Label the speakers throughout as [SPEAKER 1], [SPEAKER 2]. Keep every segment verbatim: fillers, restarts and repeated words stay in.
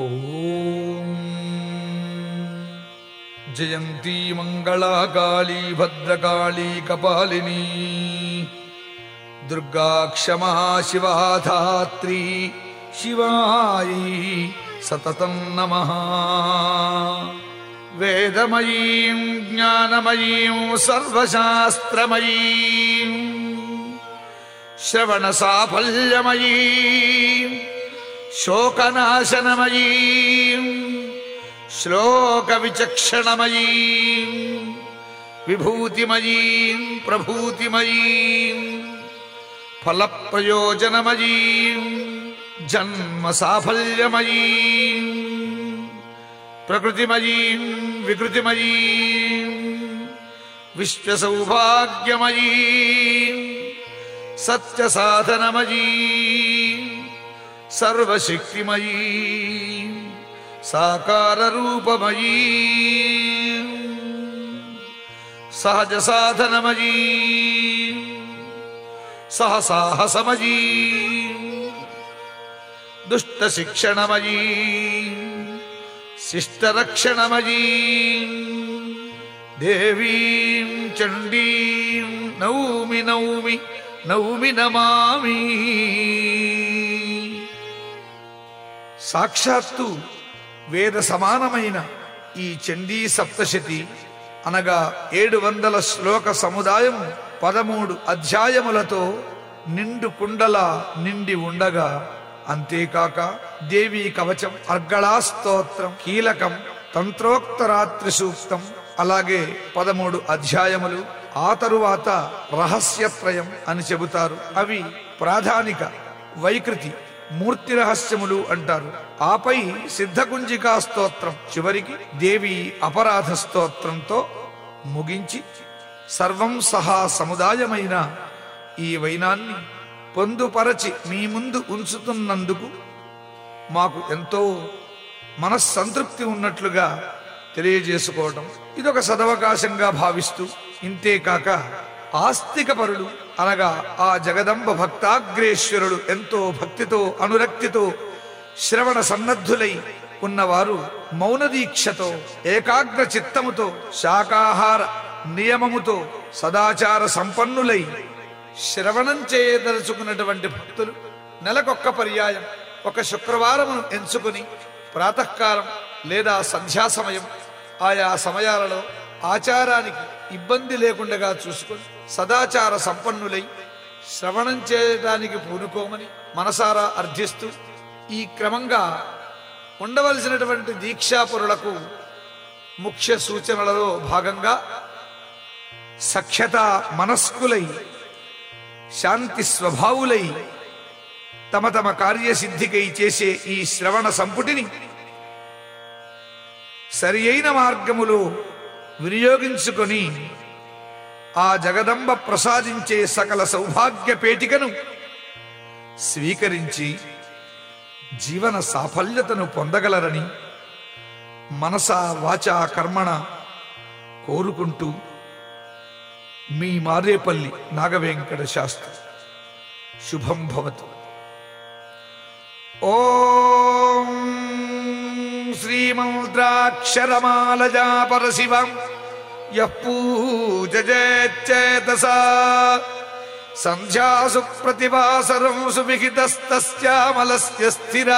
[SPEAKER 1] ఓం జయంతి మంగళా కాళీ భద్రకాళీ కపాలినీ దుర్గా క్షమా శివా ధాత్రీ శివాయై సతతం నమః. వేదమయీం జ్ఞానమయీం సర్వశాస్త్రమయీం శ్రవణ సాఫల్యమయీం శోకనాశనమయీం శ్లోక విచక్షణమయీం విభూతిమయీం ప్రభూతిమయీం ఫలప్రయోజనమయీం జన్మ సాఫల్యమయీం ప్రకృతిమయీం వికృతిమయీం విశ్వసౌభాగ్యమయీం సత్యసాధనమయీం సర్వశక్తిమయీం సాకారరూపమయీం సహజ సాధనమయీం సహసాహసమయీం దుష్ట శిక్షణమయీం శిష్టరక్షణమయీం దేవీం చండీం నౌమి నౌమి నౌమి నమామి. సాక్షాత్తు వేద సమానమైన ఈ చండీ సప్తశతి అనగా ఏడు వందల శ్లోక సముదాయం పదమూడు అధ్యాయములతో నిండు కుండల నిండి ఉండగా, అంతేకాక దేవీ కవచం, అర్గళా స్తోత్రం, కీలకం, తంత్రోక్త రాత్రి సూక్తం, అలాగే పదమూడు అధ్యాయములు, ఆ తరువాత రహస్యత్రయం అని చెబుతారు. అవి ప్రాధానిక, వైకృతి, మూర్తి రహస్యములు అంటారు. ఆపై సిద్ధకుంజికా స్తోత్రం, చివరికి దేవి అపరాధ స్తోత్రంతో ముగించి సర్వం సహా సముదాయమైన ఈ వైనాన్ని పొందుపరచి మీ ముందు ఉంచుతున్నందుకు మాకు ఎంతో మనస్సంతృప్తి ఉన్నట్లుగా తెలియజేసుకోవడం ఇదొక సదవకాశంగా భావిస్తూ, ఇంతేకాక ఆస్తిక పరులు అనగా ఆ జగదంబ భక్తాగ్రేశ్వరుడు ఎంతో భక్తితో అనురక్తితో శ్రవణ సన్నద్ధులై ఉన్నవారు మౌన దీక్షతో ఏకాగ్ర చిత్తముతో శాకాహార నియమముతో సదాచార సంపన్నులై శ్రవణం చేయదలుచుకున్నటువంటి భక్తులు నెలకొక్క పర్యాయం ఒక శుక్రవారమును ఎంచుకుని ప్రాతకాలం లేదా సంధ్యా సమయం ఆయా సమయాలలో ఆచారానికి ఇబ్బంది లేకుండా చూసుకొని సదాచార సంపన్నులై శ్రవణం చేయడానికి పూనుకోమని మనసారా అర్థిస్తూ, ఈ క్రమంగా ఉండవలసినటువంటి దీక్షాపరులకు ముఖ్య సూచనలలో భాగంగా సఖ్యత మనస్కులై శాంతి స్వభావులై తమ తమ కార్యసిద్ధికై చేసే ఈ శ్రవణ సంపుటిని సరి అయిన మార్గములో వినియోగించుకొని ఆ జగదంబ ప్రసాదించే సకల సౌభాగ్య పేటికను స్వీకరించి జీవన సాఫల్యతను పొందగలరని మనసా వాచా కర్మణ కోరుకుంటూ మీ మారేపల్లి నాగవేంకట శాస్త్రి. శుభం భవతు. ఓం శ్రీమంత్రాక్షరమాలజా పరశివం యః పూజయేచ్చేతసా సంధ్యాసు ప్రతివాసరం సువిహితస్తస్యామలస్య స్థిర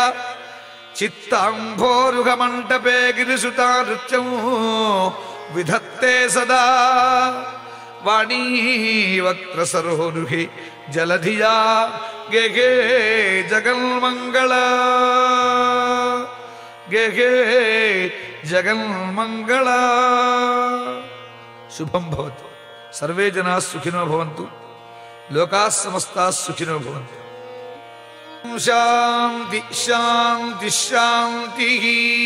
[SPEAKER 1] చిత్తాంభోరుహమంటపే గిరిసుతా నృత్యం విధత్తే సదా వాణీ వక్త్రసరోరుహి జలధియా గేగే జగన్మంగళ గేగే జగన్మంగళ. శుభం భవతు. సర్వే జనా సుఖినో భవంతు. లోకా సమస్తా సుఖినో భవంతు. శాంతి శాంతి శాంతి.